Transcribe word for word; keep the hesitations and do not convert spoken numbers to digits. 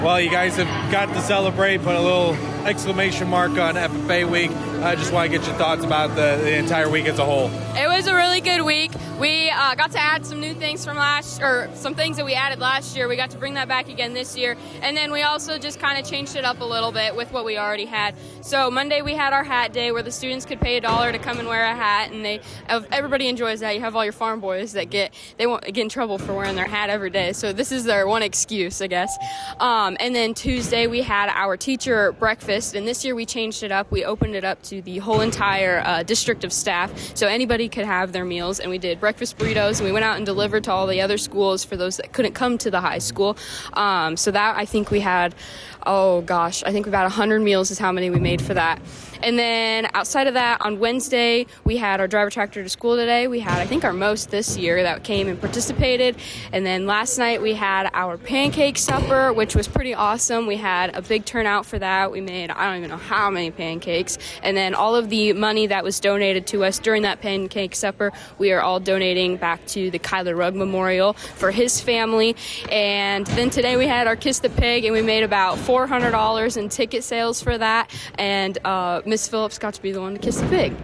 Well, you guys have got to celebrate, put a little exclamation mark on F F A week. I just want to get your thoughts about the, the entire week as a whole. It was a really good week. We uh, got to add some new things from last, or some things that we added last year. We got to bring that back again this year. And then we also just kind of changed it up a little bit with what we already had. So Monday we had our hat day where the students could pay a dollar to come and wear a hat, and they everybody enjoys that. You have all your farm boys that get they won't get in trouble for wearing their hat every day. So this is their one excuse, I guess. Um, and then Tuesday we had our teacher breakfast, and this year we changed it up. We opened it up to the whole entire uh, district of staff, so anybody could have their meals. And we did breakfast burritos, and we went out and delivered to all the other schools for those that couldn't come to the high school. Um, so that I think we had, oh gosh, I think about one hundred meals is how many we made for that. And then outside of that, on Wednesday, we had our driver tractor to school today. We had, I think, our most this year that came and participated. And then last night, we had our pancake supper, which was pretty awesome. We had a big turnout for that. We made, I don't even know how many pancakes. And then all of the money that was donated to us during that pancake supper, we are all donating back to the Kyler Rugg Memorial for his family. And then today, we had our Kiss the Pig, and we made about four hundred dollars in ticket sales for that. And uh, Miss Phillips got to be the one to kiss the pig.